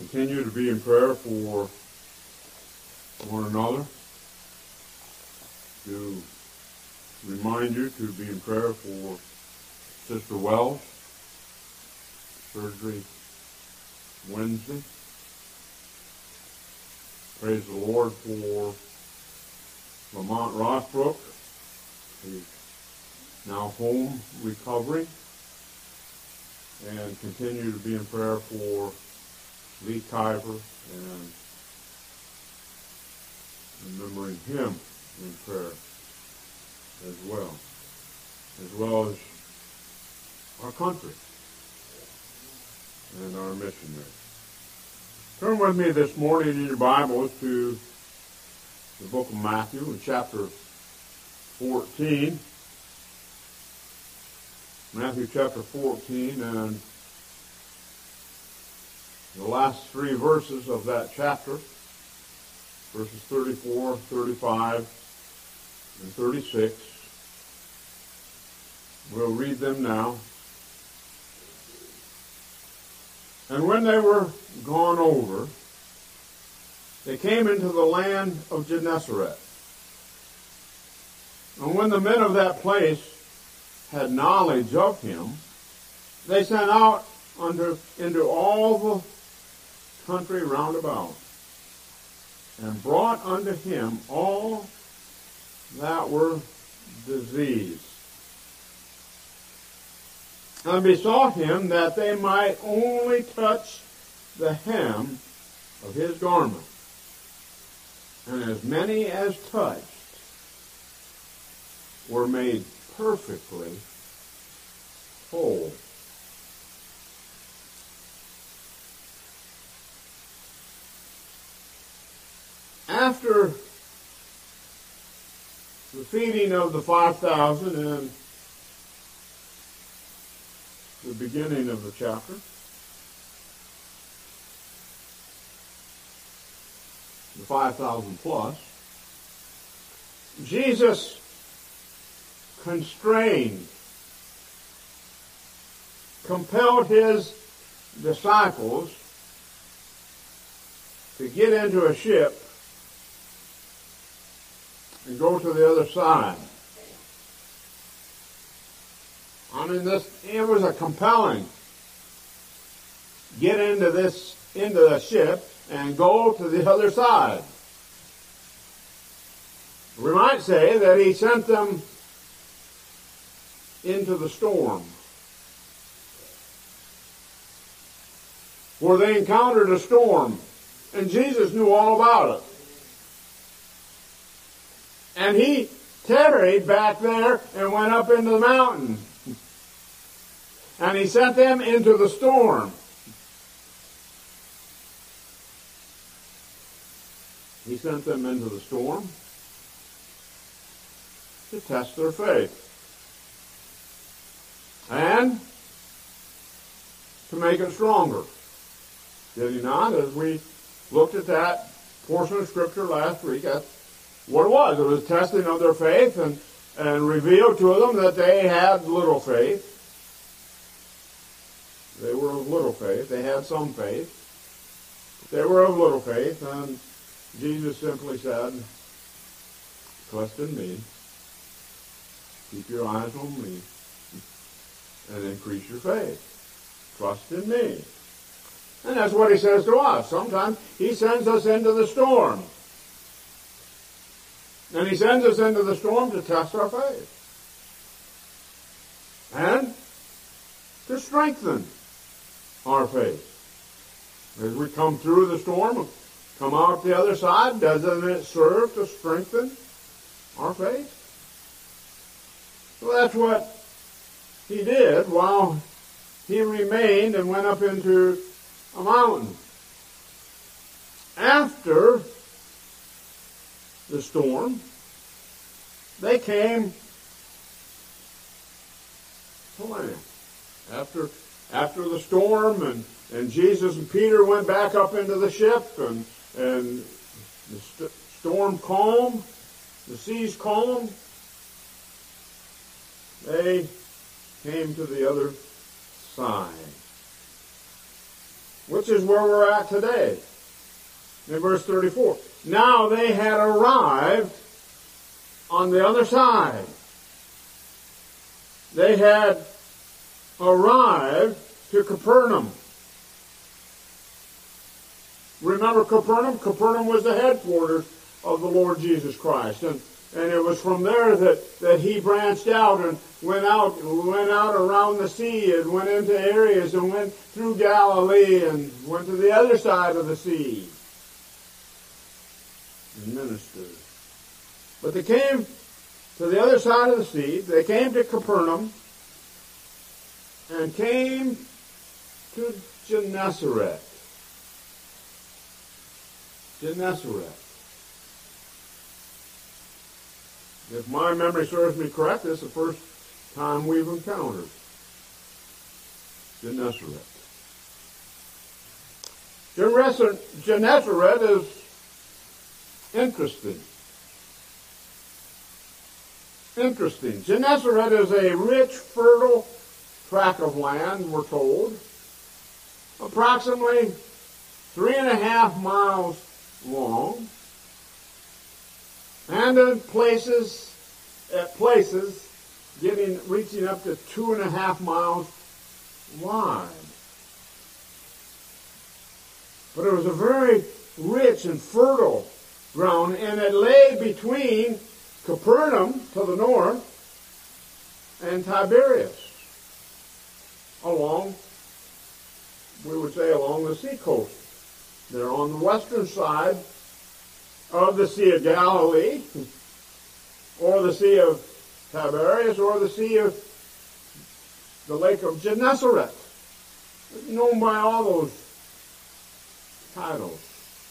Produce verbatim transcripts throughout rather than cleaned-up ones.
Continue to be in prayer for one another. To remind you to be in prayer for Sister Wells, surgery Wednesday. Praise the Lord for Lamont Rossbrook. He's now home recovering. And continue to be in prayer for Lee Kiver and remembering him in prayer as well, as well as our country and our missionaries. Turn with me this morning in your Bibles to the book of Matthew in chapter fourteen. Matthew chapter fourteen, and the last three verses of that chapter, verses thirty-four, thirty-five, and thirty-six. We'll read them now. And when they were gone over, they came into the land of Gennesaret. And when the men of that place had knowledge of him, they sent out under, into all the country round about, and brought unto him all that were diseased, and besought him that they might only touch the hem of his garment. And as many as touched were made perfectly whole. After the feeding of the five thousand and the beginning of the chapter, the five thousand plus, Jesus constrained, compelled his disciples to get into a ship and go to the other side. I mean, this, it was a compelling, get into this, into the ship and go to the other side. We might say that he sent them into the storm, where they encountered a storm, and Jesus knew all about it. And he tarried back there and went up into the mountain. And he sent them into the storm. He sent them into the storm to test their faith. And to make it stronger. Did he not? As we looked at that portion of Scripture last week, that's what it was. It was testing of their faith, and, and revealed to them that they had little faith. They were of little faith. They had some faith. They were of little faith, and Jesus simply said, trust in me. Keep your eyes on me. And increase your faith. Trust in me. And that's what he says to us. Sometimes he sends us into the storm. And he sends us into the storm to test our faith. And to strengthen our faith. As we come through the storm, come out the other side, doesn't it serve to strengthen our faith? So that's what he did while he remained and went up into a mountain. After the storm, they came to land. After, after the storm, and, and Jesus and Peter went back up into the ship, and, and the st- storm calmed, the seas calmed, they came to the other side. which is where we're at today. In verse thirty-four. Now they had arrived on the other side. They had arrived to Capernaum. Remember Capernaum? Capernaum was the headquarters of the Lord Jesus Christ. And, and it was from there that, that he branched out and went out, went out around the sea and went into areas and went through Galilee and went to the other side of the sea and ministered. But they came to the other side of the sea. They came to Capernaum and came to Gennesaret. Gennesaret. If my memory serves me correct, this is the first time we've encountered Gennesaret. Gennesaret is interesting. Interesting. Gennesaret is a rich, fertile tract of land, we're told, approximately three and a half miles long, and in places, at places, getting reaching up to two and a half miles wide. But it was a very rich and fertile ground, and it lay between Capernaum to the north and Tiberias, along, we would say, along the seacoast. They're on the western side of the Sea of Galilee, or the Sea of Tiberias, or the Sea of the Lake of Gennesaret. It's known by all those titles.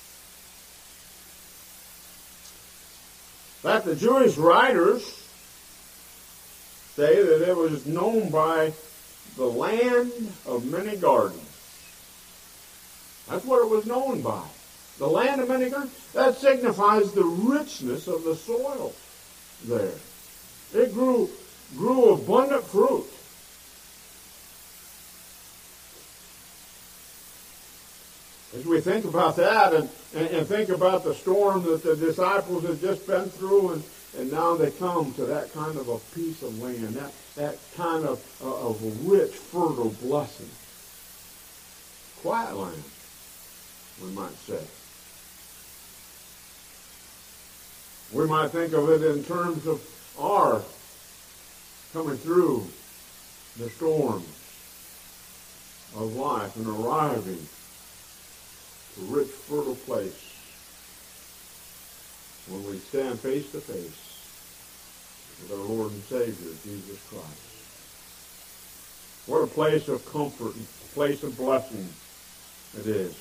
In fact, the Jewish writers say that it was known by the land of many gardens. That's what it was known by. The land of many gardens. That signifies the richness of the soil there. It grew, grew abundant fruit. As we think about that and, and, and think about the storm that the disciples had just been through, and, and now they come to that kind of a piece of land, that, that kind of, uh, of a rich, fertile blessing. Quiet land, we might say. We might think of it in terms of our coming through the storms of life and arriving to a rich, fertile place when we stand face to face with our Lord and Savior, Jesus Christ. What a place of comfort and place of blessing it is.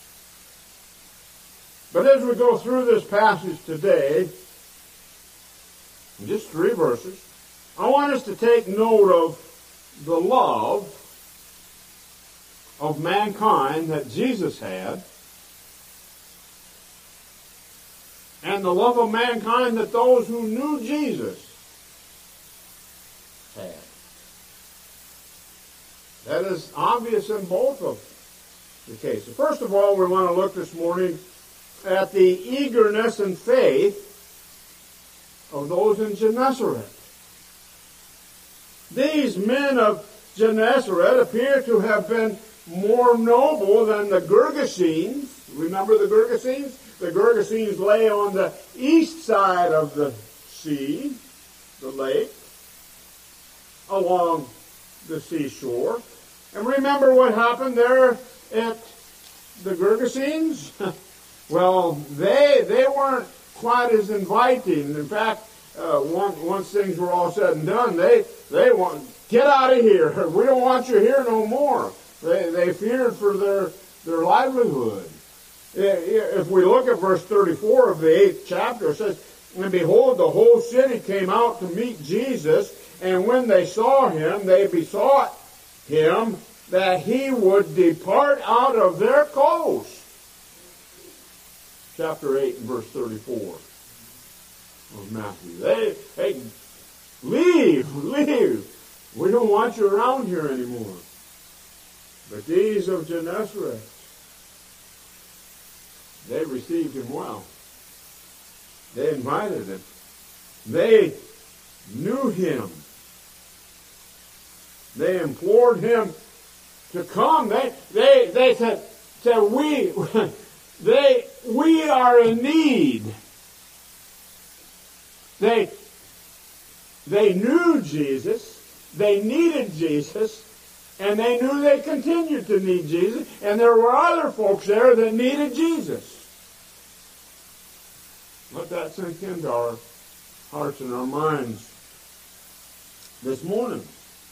But as we go through this passage today, in just three verses, I want us to take note of the love of mankind that Jesus had, and the love of mankind that those who knew Jesus had. That is obvious in both of the cases. First of all, we want to look this morning at the eagerness and faith of those in Gennesaret. These men of Gennesaret appear to have been more noble than the Gergesenes. Remember the Gergesenes? The Gergesenes lay on the east side of the sea, the lake, along the seashore. And remember what happened there at the Gergesenes? Well, they they weren't quite as inviting. In fact, uh, once, once things were all said and done, they they want get out of here. We don't want you here no more. They they feared for their their livelihood. If we look at verse thirty-four of the eighth chapter, it says, "And behold, the whole city came out to meet Jesus, and when they saw him, they besought him that he would depart out of their coast." Chapter eight and verse thirty-four of Matthew. They, hey, leave, leave. We don't want you around here anymore. But these of Gennesaret, They received him well. They invited him. They knew him. They implored him to come. They they they said, said we they we are in need. They they knew Jesus. They needed Jesus. And they knew they continued to need Jesus. And there were other folks there that needed Jesus. Let that sink into our hearts and our minds this morning.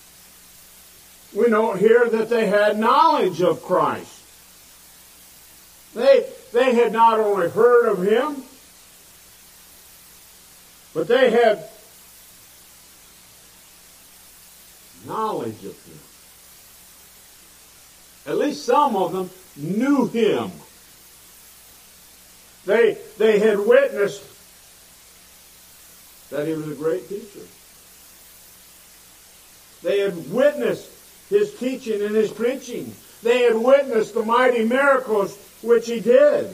We know here that they had knowledge of Christ. They, they had not only heard of him, but they had knowledge of him. At least some of them knew him. They, they had witnessed that he was a great teacher. They had witnessed his teaching and his preaching. They had witnessed the mighty miracles which he did.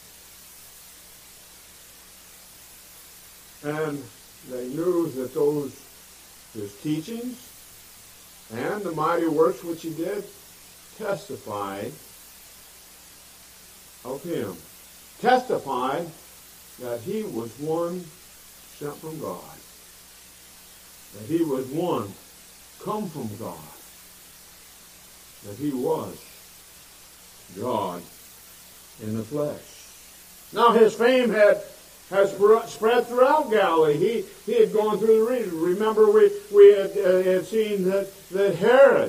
And they knew that those, his teachings and the mighty works which he did, testified of him. Testified that he was one sent from God. That he was one come from God. That he was God in the flesh. Now his fame had has spread throughout Galilee. He he had gone through the region. Remember, we we had, uh, had seen that that Herod,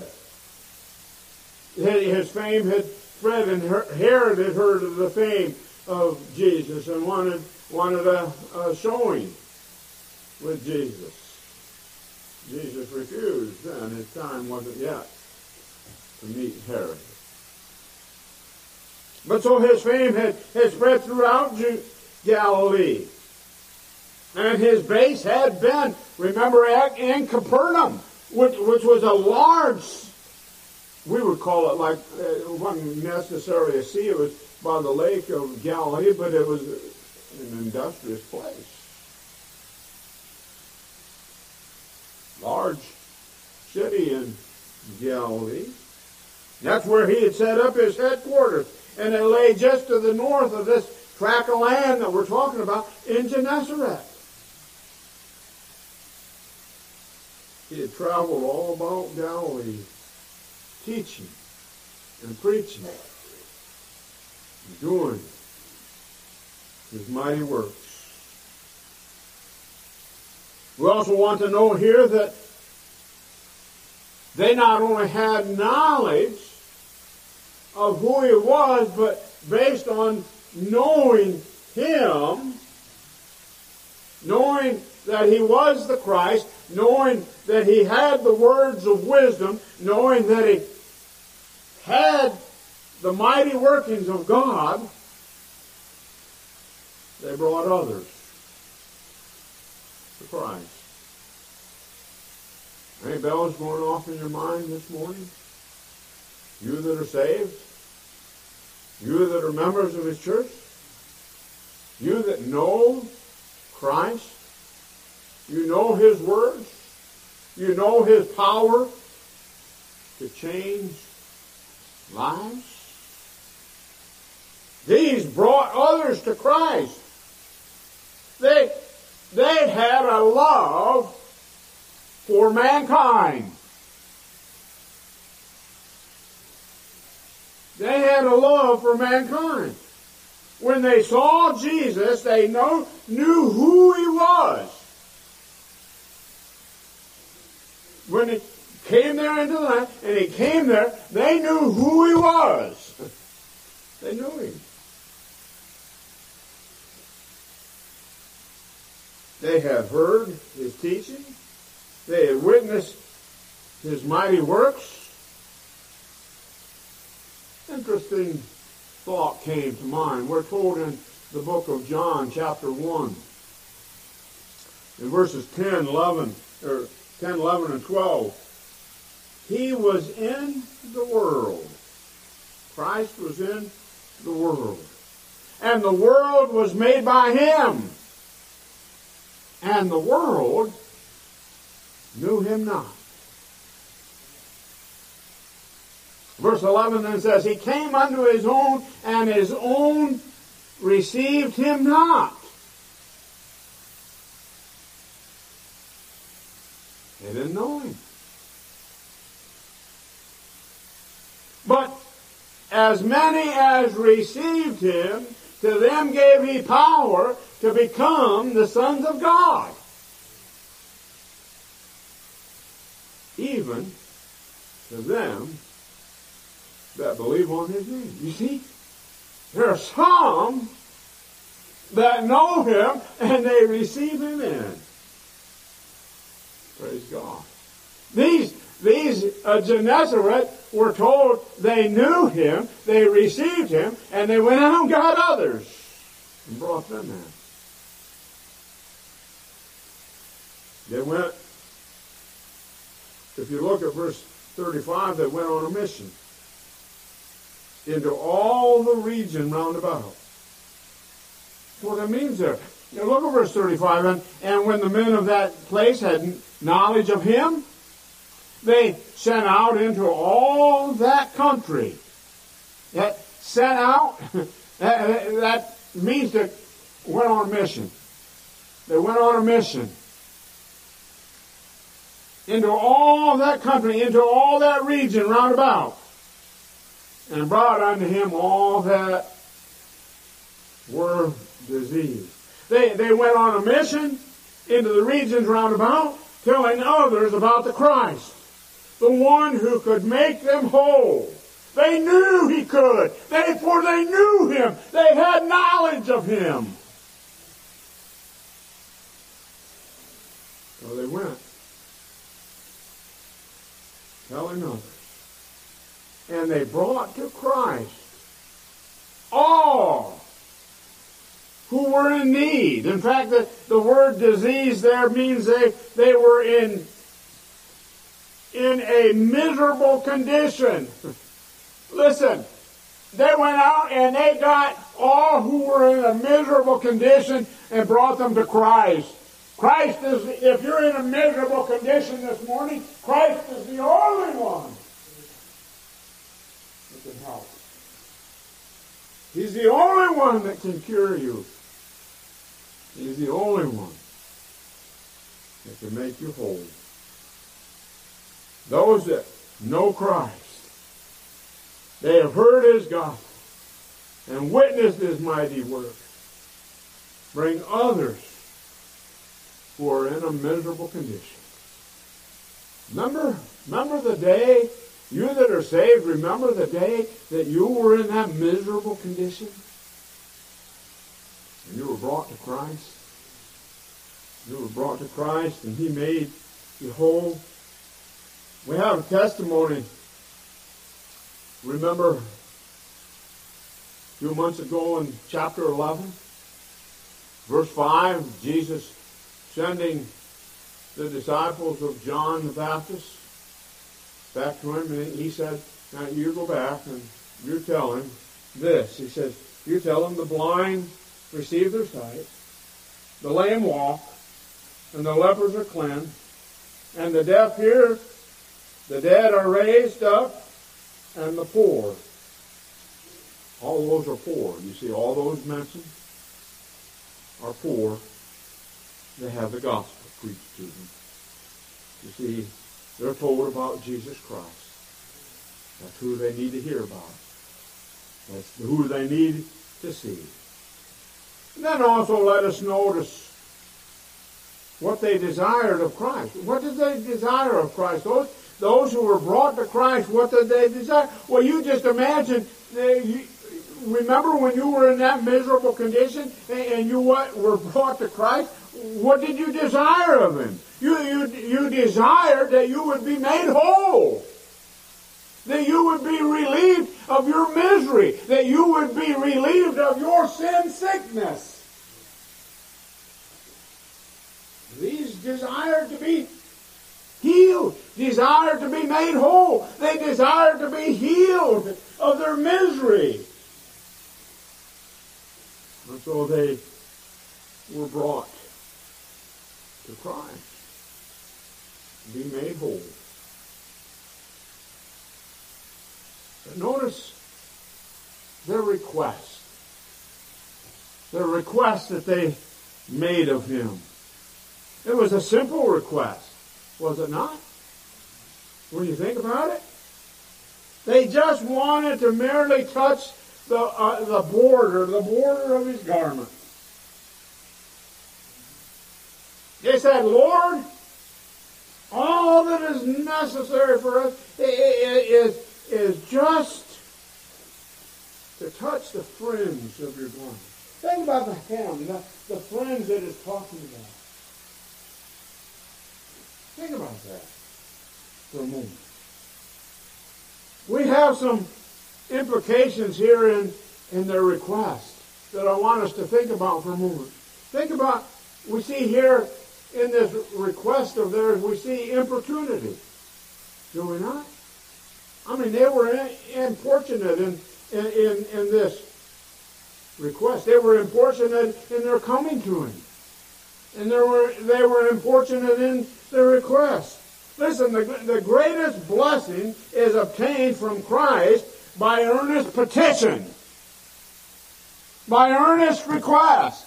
his fame had spread, and Herod had heard of the fame of Jesus and wanted wanted a, a showing with Jesus. Jesus refused, and his time wasn't yet to meet Herod. But so his fame had, had spread throughout Galilee. And his base had been, remember, in Capernaum, which, which was a large, we would call it like, it wasn't necessarily a sea, it was by the lake of Galilee, but it was an industrious place. Large city in Galilee. That's where he had set up his headquarters. And it lay just to the north of this tract of land that we're talking about in Gennesaret. He had traveled all about Galilee, teaching and preaching and doing his mighty works. We also want to know here that they not only had knowledge of who he was, but based on knowing him, knowing that he was the Christ, knowing that he had the words of wisdom, knowing that he had the mighty workings of God, they brought others to Christ. Any bells going off in your mind this morning? You that are saved? You that are members of his church? You that know Christ? You know his words? You know his power to change lives? These brought others to Christ. They, they had a love for mankind. They had a love for mankind. When they saw Jesus, they know, knew who he was. When he came there into the land, and he came there, they knew who he was. They knew him. They had heard his teaching. They had witnessed his mighty works. Interesting thought came to mind. We're told in the book of John, chapter one, in verses ten, eleven, or ten, eleven, and twelve. He was in the world. Christ was in the world. and the world was made by him, and the world knew him not. Verse eleven then says, he came unto his own, and his own received him not. They didn't know him. But as many as received him, to them gave he power to become the sons of God. Even to them that believe on his name. You see, there are some that know him and they receive him in. Praise God. These, these uh, Gennesaret were told they knew him, they received him, and they went out and got others and brought them in. They went, if you look at verse thirty-five, they went on a mission into all the region round about. That's what it means there. Now look at verse thirty-five. And, and when the men of that place had knowledge of him, they sent out into all that country. That sent out, that, that means that went on a mission. They went on a mission. Into all that country, into all that region round about, and brought unto him all that were diseased. They, they went on a mission into the regions round about, telling others about the Christ, the one who could make them whole. They knew he could. They, for they knew him. They had knowledge of him. So they went, telling others. And they brought to Christ all who were in need. In fact, the, the word disease there means they, they were in, in a miserable condition. Listen, they went out and they got all who were in a miserable condition and brought them to Christ. Christ is, if you're in a miserable condition this morning, Christ is the only one that can help. He's the only one that can cure you. He's the only one that can make you whole. Those that know Christ, they have heard his gospel and witnessed his mighty work. Bring others who are in a miserable condition. Remember, remember the day, you that are saved, remember the day that you were in that miserable condition? And you were brought to Christ. You were brought to Christ and he made you whole. We have a testimony. Remember a few months ago in chapter eleven, verse five, Jesus sending the disciples of John the Baptist back to him, and he said, now you go back and you tell him this. He says, you tell him the blind receive their sight, the lame walk, and the lepers are cleansed, and the deaf hear, the dead are raised up, and the poor. All those are poor. You see, all those mentioned are poor. They have the gospel preached to them. You see, they're told about Jesus Christ. That's who they need to hear about. That's who they need to see. And then also let us notice what they desired of Christ. What did they desire of Christ? Those, those who were brought to Christ, what did they desire? Well, you just imagine, they, you, remember when you were in that miserable condition and you what, were brought to Christ? What did you desire of him? You, you, you desired that you would be made whole. That you would be relieved of your misery. That you would be relieved of your sin sickness. These desired to be healed. Desired to be made whole. They desired to be healed of their misery. so they were brought to Christ, to be made whole. But notice their request. Their request that they made of him. It was a simple request, was it not? When you think about it. They just wanted to merely touch the, uh, the border, the border of his garment. They said, Lord, all that is necessary for us is, is just to touch the fringe of your garment. Think about the hem, the, the fringe that it's talking about. Think about that for a moment. We have some implications here in, in their request that I want us to think about for a moment. Think about, we see here in this request of theirs, we see importunity. Do we not? I mean, they were importunate in, in, in, in this request. They were importunate in their coming to him. And they were, they were importunate in their request. Listen, the, the greatest blessing is obtained from Christ by earnest petition, by earnest request.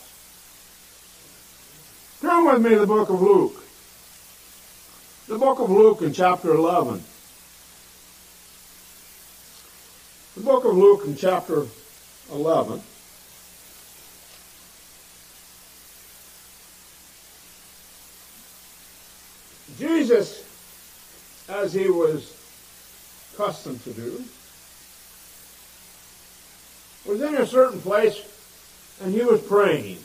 Turn with me to the book of Luke. The book of Luke in chapter eleven. The book of Luke in chapter eleven. Jesus, as he was accustomed to do, was in a certain place and he was praying.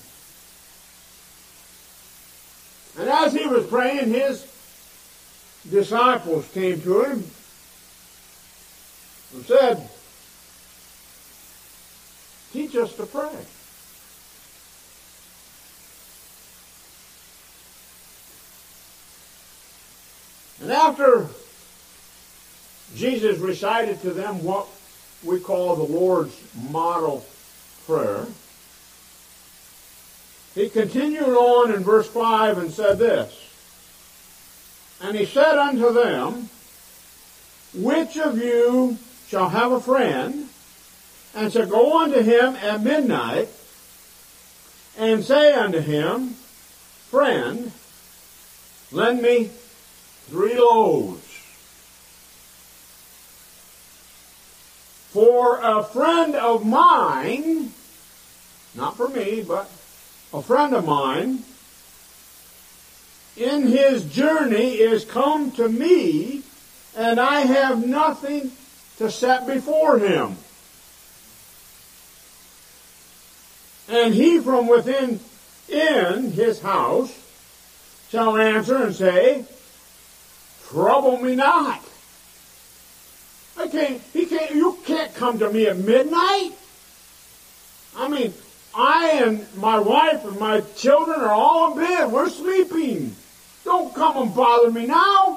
And as he was praying, his disciples came to him and said, teach us to pray. And after Jesus recited to them what we call the Lord's model prayer, he continued on in verse five and said this, and he said unto them, which of you shall have a friend, and shall go unto him at midnight, and say unto him, friend, lend me three loaves. For a friend of mine, not for me, but a friend of mine, in his journey is come to me, and I have nothing to set before him. And he from within in his house shall answer and say, trouble me not. I can't, he can't, you can't come to me at midnight. I mean, I and my wife and my children are all in bed. We're sleeping. Don't come and bother me now.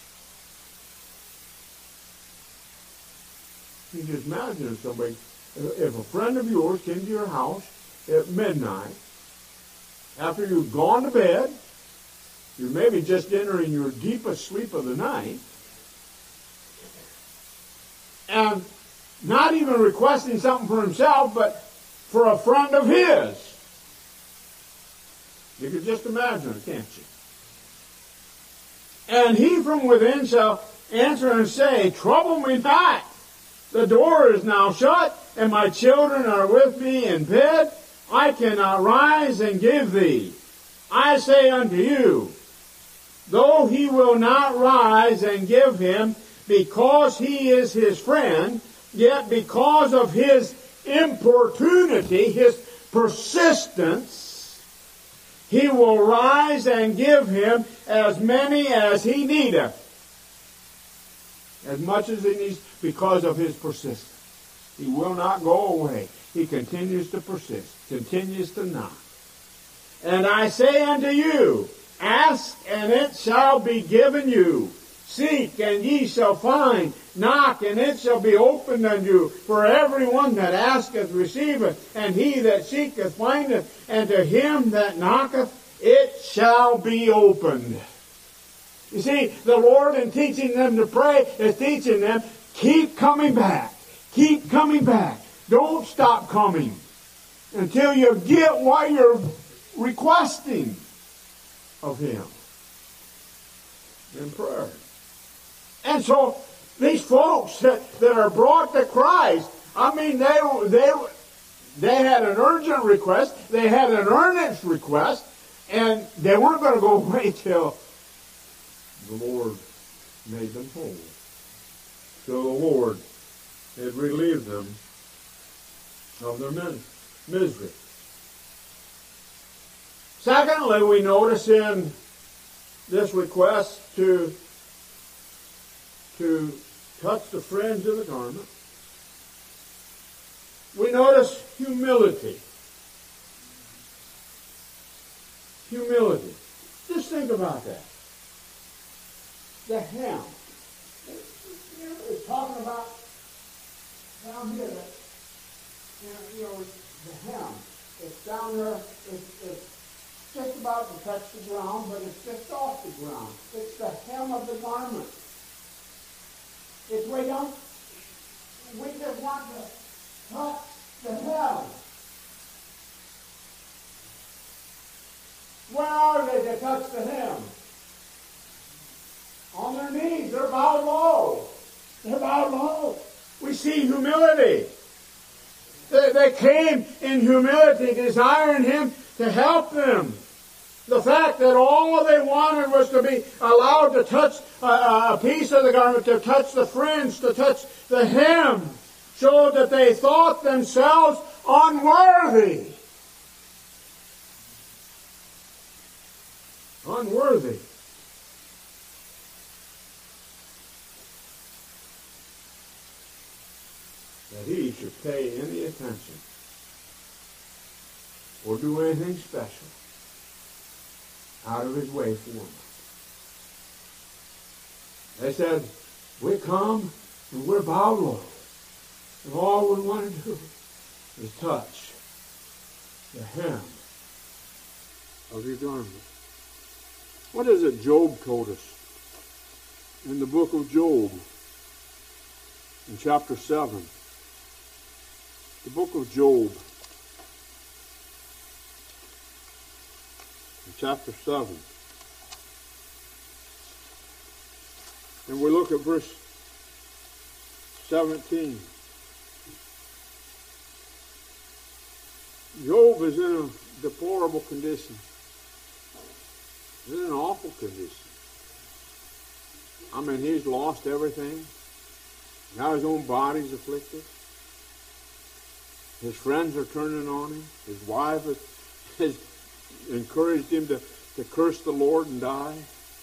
You just imagine if somebody, if a friend of yours came to your house at midnight, after you've gone to bed, you're maybe just entering your deepest sleep of the night, and not even requesting something for himself, but for a friend of his. You can just imagine it, can't you? And he from within shall answer and say, trouble me not. The door is now shut, and my children are with me in bed. I cannot rise and give thee. I say unto you, though he will not rise and give him, because he is his friend, yet because of his importunity, his persistence, he will rise and give him as many as he needeth. As much as he needs, because of his persistence. He will not go away. He continues to persist, continues to knock. And I say unto you, ask, and it shall be given you. Seek, and ye shall find. Knock, and it shall be opened unto you. For everyone that asketh receiveth, and he that seeketh findeth, and to him that knocketh it shall be opened. You see, the Lord, in teaching them to pray, is teaching them, keep coming back. Keep coming back. Don't stop coming until you get what you're requesting of Him in prayer. And so, these folks that, that are brought to Christ, I mean, they, they, they had an urgent request, they had an earnest request, and they weren't going to go away till the Lord made them whole. So the Lord had relieved them of their misery. Secondly, we notice in this request to, to touch the fringe of the garment, we notice humility. Humility. Just think about that. The hem. You know, it's talking about down here that, you know, you know the hem. It's down there, it's, it's just about to touch the ground, but it's just off the ground. It's the hem of the garment. It's way down. We just want to touch the hem. Where are they to touch the hem? On their knees. They're bowed low. They're bowed low. We see humility. They, they came in humility, desiring Him to help them. The fact that all they wanted was to be allowed to touch a, a piece of the garment, to touch the fringe, to touch the hem, showed that they thought themselves unworthy. Unworthy. That He should pay any attention or do anything special out of His way for them. They said, we come and we're bowed low. And all we want to do is touch the hem of your garment. What is it Job told us in the book of Job in chapter seven? The book of Job in chapter seven. And we look at verse seventeen. Job is in a deplorable condition. He's in an awful condition. I mean, he's lost everything. Now his own body's afflicted. His friends are turning on him. His wife has, has encouraged him to, to curse the Lord and die.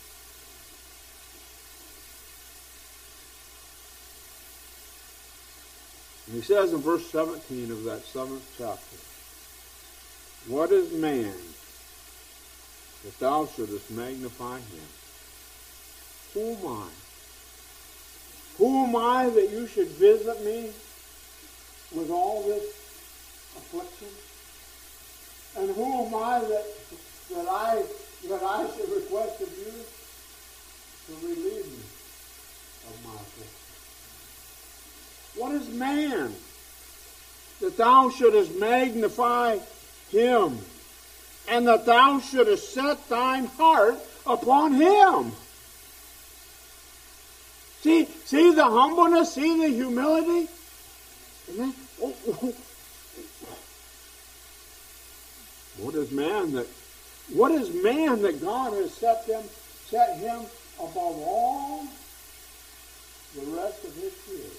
And he says in verse seventeen of that seventh chapter, what is man that thou shouldest magnify him? Who am I? Who am I that you should visit me with all this affliction? And who am I that that I that I should request of you to relieve me of my affliction? What is man that thou shouldest magnify him, and that thou shouldest set thine heart upon him? See, see the humbleness, see the humility? Oh, oh. What is man that what is man that God has set them set him above all the rest of his creation,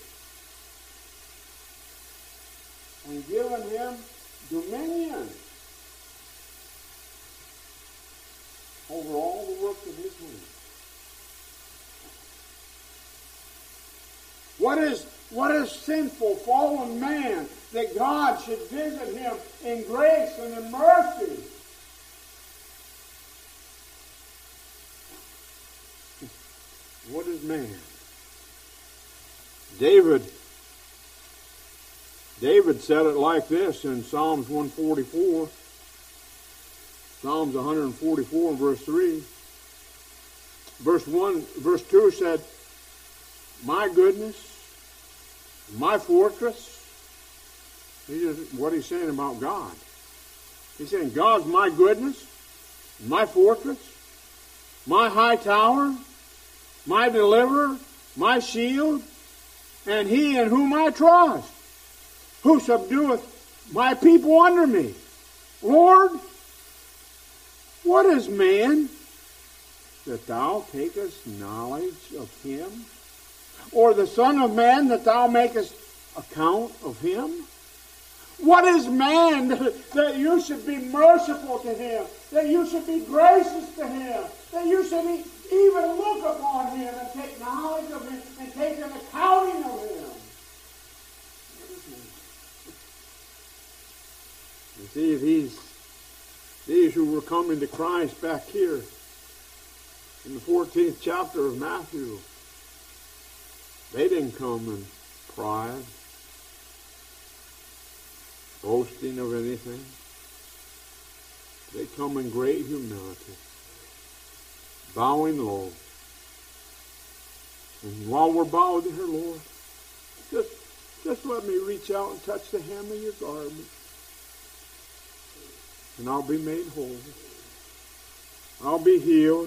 and given him dominion over all the work of his hands? What is, what is sinful, fallen man that God should visit him in grace and in mercy? What is man? David, David said it like this in Psalms one forty-four. Psalms one forty-four and verse three. Verse one, verse two said, my goodness, my fortress. He is what he's saying about God. He's saying, God's my goodness, my fortress, my high tower, my deliverer, my shield, and he in whom I trust, who subdueth my people under me. Lord, what is man that thou takest knowledge of him? Or the Son of Man that thou makest account of him? What is man that you should be merciful to him, that you should be gracious to him, that you should even look upon him and take knowledge of him and take an accounting of him? You see, these, these who were coming to Christ back here in the fourteenth chapter of Matthew, they didn't come in pride, boasting of anything. They come in great humility, bowing low. And while we're bowed here, Lord, just, just let me reach out and touch the hem of your garment, and I'll be made whole. I'll be healed.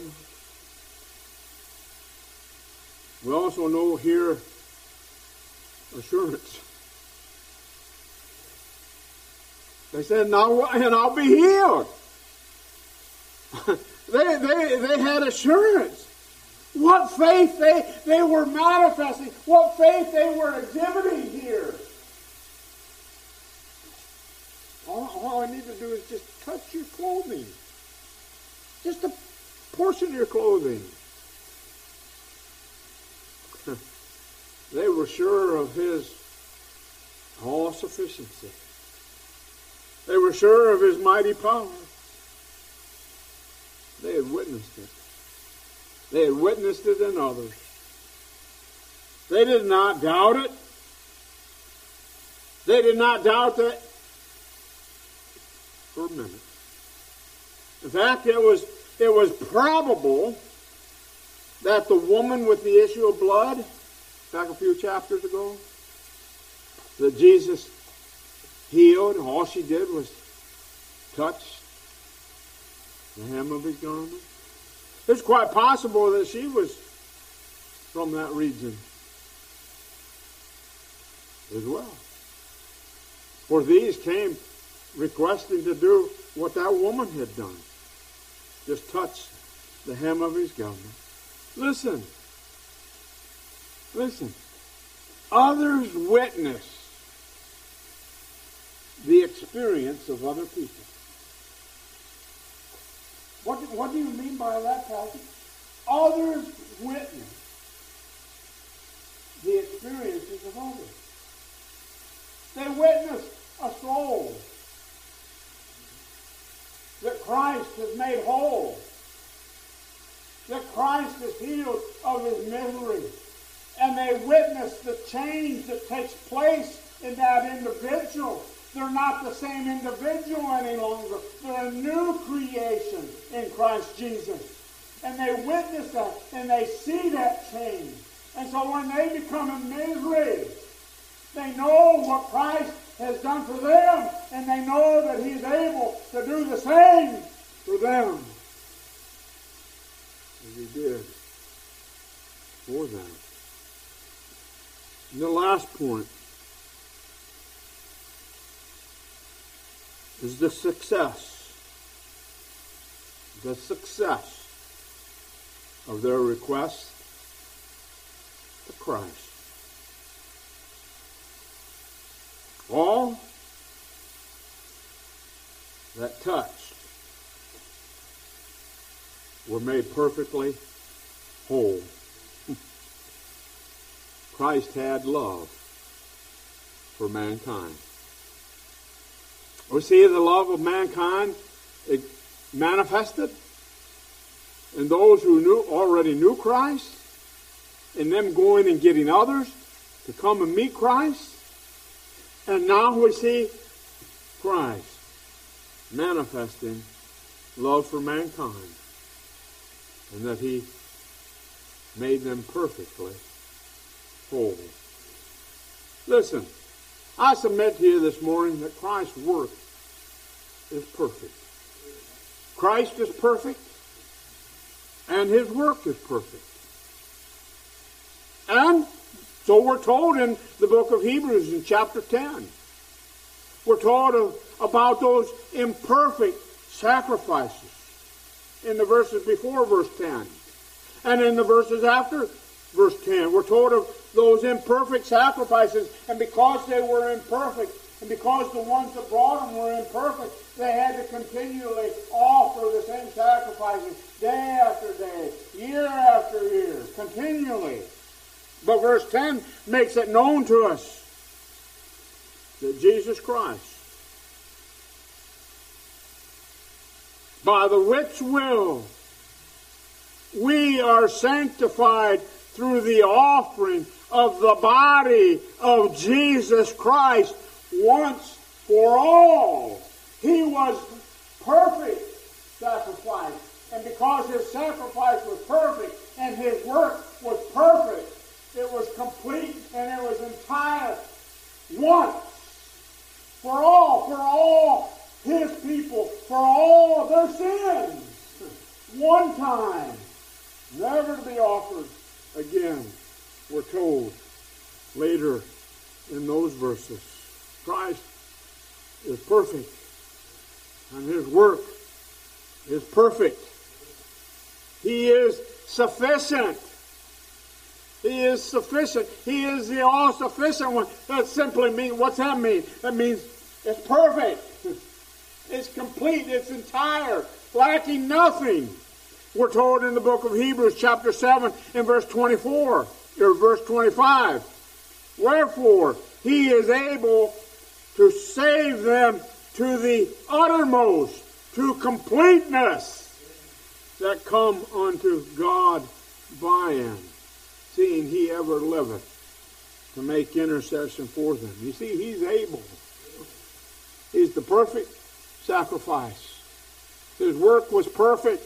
We also know here assurance. They said, now, and I'll be healed. they, they, they had assurance. What faith they, they were manifesting. What faith they were exhibiting here. All, all I need to do is just touch your clothing. Just a portion of your clothing. They were sure of his all-sufficiency. They were sure of his mighty power. They had witnessed it. They had witnessed it in others. They did not doubt it. They did not doubt that for a minute. In fact, it was, it was probable that the woman with the issue of blood, back a few chapters ago, that Jesus healed, all she did was touch the hem of his garment. It's quite possible that she was from that region as well. For these came requesting to do what that woman had done. Just touch the hem of his garment. Listen. Listen. Others witness the experience of other people. What do, what do you mean by that, Pastor? Others witness the experiences of others. They witness a soul that Christ has made whole, that Christ has healed of his misery, and they witness the change that takes place in that individual. They're not the same individual any longer. They're a new creation in Christ Jesus. And they witness that, and they see that change. And so when they become in misery, they know what Christ has done for them, and they know that he's able to do the same for them as he did for them. And the last point is the success. The success of their request to Christ. All that touched were made perfectly whole. Christ had love for mankind. We see the love of mankind manifested in those who knew already knew Christ, in them going and getting others to come and meet Christ. And now we see Christ manifesting love for mankind, and that he made them perfectly whole. Listen, I submit to you this morning that Christ's work is perfect. Christ is perfect, and his work is perfect. And so we're told in the book of Hebrews in chapter ten. We're told of, about those imperfect sacrifices in the verses before verse ten. And in the verses after verse ten, we're told of those imperfect sacrifices. And because they were imperfect, and because the ones that brought them were imperfect, they had to continually offer the same sacrifices day after day, year after year, continually. But verse ten makes it known to us that Jesus Christ, by the which will we are sanctified through the offering of the body of Jesus Christ once for all. He was perfect sacrifice. And because his sacrifice was perfect and his work was perfect, it was complete and it was entire once for all, for all his people, for all their sins. One time, never to be offered again, we're told later in those verses. Christ is perfect, and his work is perfect. He is sufficient. He is sufficient. He is the all-sufficient one. That simply means, what's that mean? That means it's perfect. It's complete. It's entire. Lacking nothing. We're told in the book of Hebrews chapter seven in verse twenty-four, or verse twenty-five. Wherefore, he is able to save them to the uttermost, to completeness, that come unto God by him, seeing he ever liveth to make intercession for them. You see, he's able. He's the perfect sacrifice. His work was perfect.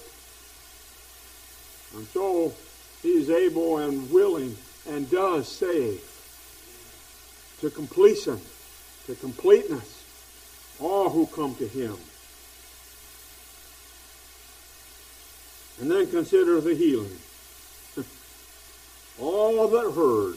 And so he's able and willing and does save to completion, to completeness, all who come to him. And then consider the healing. All that heard,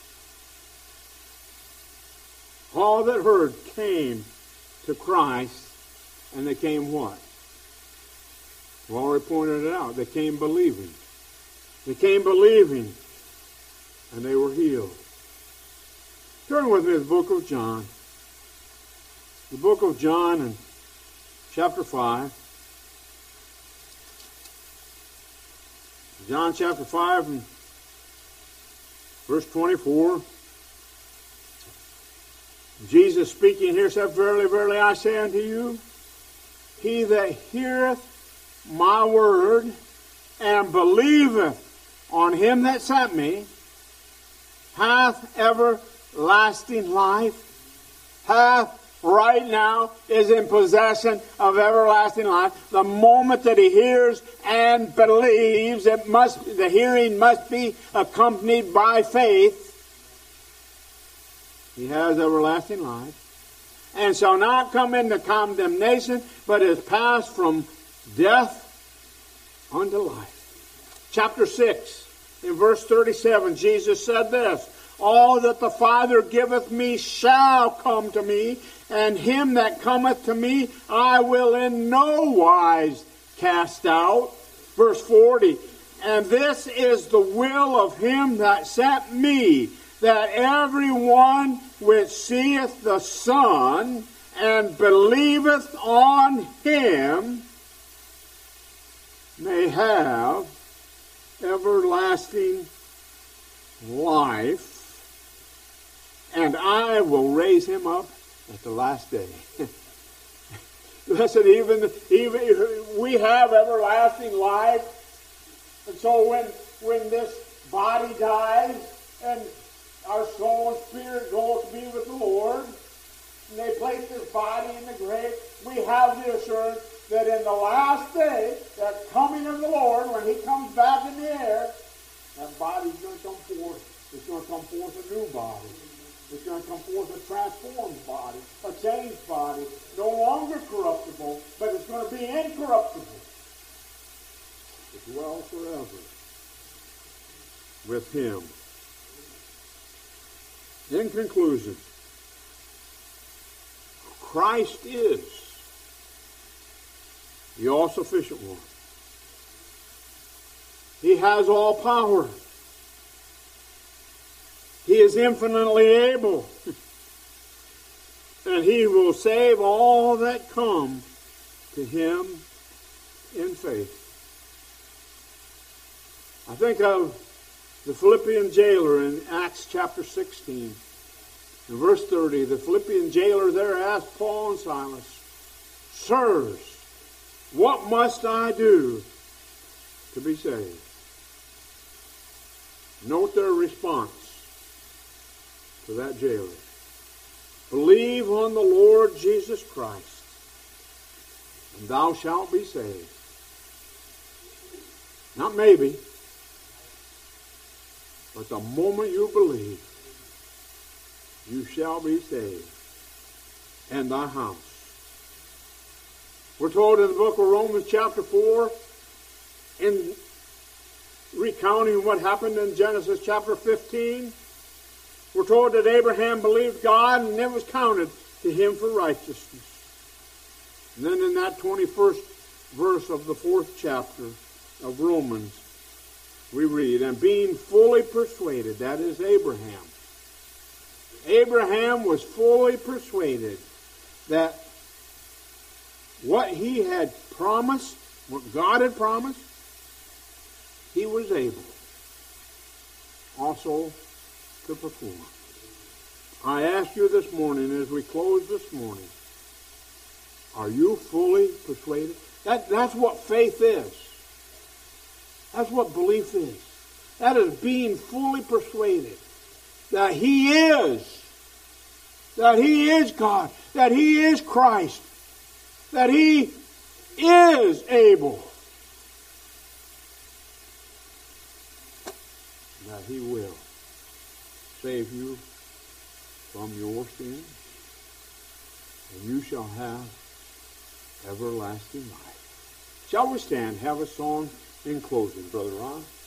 all that heard came to Christ, and they came what? We already pointed it out. They came believing. They came believing, and they were healed. Turn with me to the book of John. The book of John in chapter five. John chapter five and verse twenty-four. Jesus speaking here said, Verily, verily, I say unto you, he that heareth my word and believeth on him that sent me hath everlasting life, hath right now is in possession of everlasting life. The moment that he hears and believes, it must the hearing must be accompanied by faith. He has everlasting life, and shall not come into condemnation, but is passed from death unto life. Chapter six, in verse thirty-seven, Jesus said this, All that the Father giveth me shall come to me, and him that cometh to me I will in no wise cast out. Verse forty, And this is the will of him that sent me, that every one which seeth the Son and believeth on him may have everlasting life, and I will raise him up at the last day. Listen, even, even we have everlasting life, and so when when this body dies and our soul and spirit go to be with the Lord, and they place this body in the grave, we have the assurance that in the last day, that coming of the Lord, when he comes back in the air, that body's going to come forth. It's going to come forth a new body. It's going to come forth a transformed body, a changed body, no longer corruptible, but it's going to be incorruptible. To dwell forever with him. In conclusion, Christ is the all-sufficient one. He has all power. He is infinitely able. And he will save all that come to him in faith. I think of the Philippian jailer in Acts chapter sixteen. In verse thirty, the Philippian jailer there asked Paul and Silas, "Sirs, what must I do to be saved?" Note their response to that jailer. "Believe on the Lord Jesus Christ, and thou shalt be saved." Not maybe, but the moment you believe, you shall be saved, and thy house. We're told in the book of Romans chapter four, in recounting what happened in Genesis chapter fifteen, we're told that Abraham believed God and it was counted to him for righteousness. And then in that twenty-first verse of the fourth chapter of Romans, we read, "And being fully persuaded," that is Abraham. Abraham was fully persuaded that what he had promised, what God had promised, he was able also to perform. I ask you this morning, as we close this morning, are you fully persuaded? That, that's what faith is. That's what belief is. That is being fully persuaded that he is, that he is God, that he is Christ, that he is able, that he will save you from your sins, and you shall have everlasting life. Shall we stand, have a song in closing, Brother Ron?